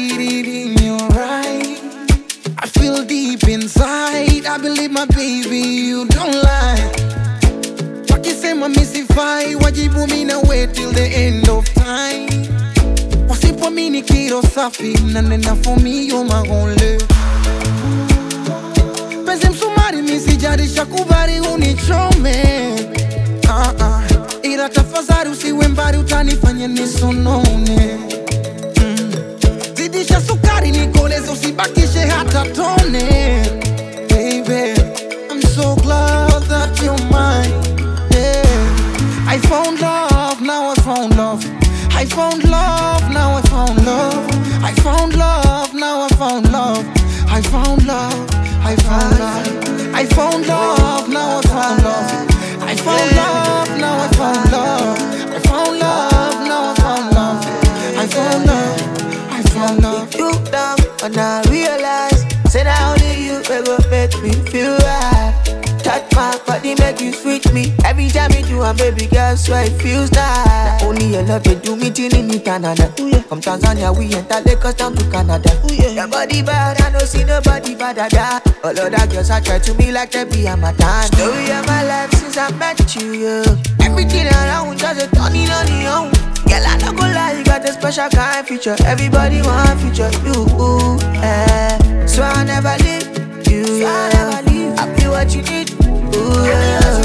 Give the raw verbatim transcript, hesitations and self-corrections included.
read it in your eyes. I feel deep inside. I believe my baby, you don't lie. Wakisema misifai, wajibu mina wait till the end of time. Wasipo mini kiro safi, nanena for me you're my only. Pese msumari misijarisha kubari unichome. Ah ah, ila tafadhali usiwe mbali utanifanya nisonone. mm. Zidisha sukari nikoleze usibakishe hata tone. Baby, I'm so glad that you're mine. Yeah. I found love, now I found love. I found love, now I found love. I found love, now I found love. I found love, I found love. I found love, now I found love. I found love, now I found love. I found love, now I found love. I found love, I found love. You down, and I realize, say that only you ever make me feel right. Touch my body, make you sweet me. Every time you do, a baby girl, swear it feels nice. Only your love, you do me till in Canada. From Tanzania, we enter Lagos down to Canada. Your body bad, I don't see nobody bad at that. All of that girls, I try to me like they be a madam. Story of my life since I met you, yeah. Everything around, just a turning on the own. Girl, I don't go lie, you got a special kind of feature. Everybody want feature you, eh. So I never leave you, yeah. I never leave. I be what you need, ooh, yeah.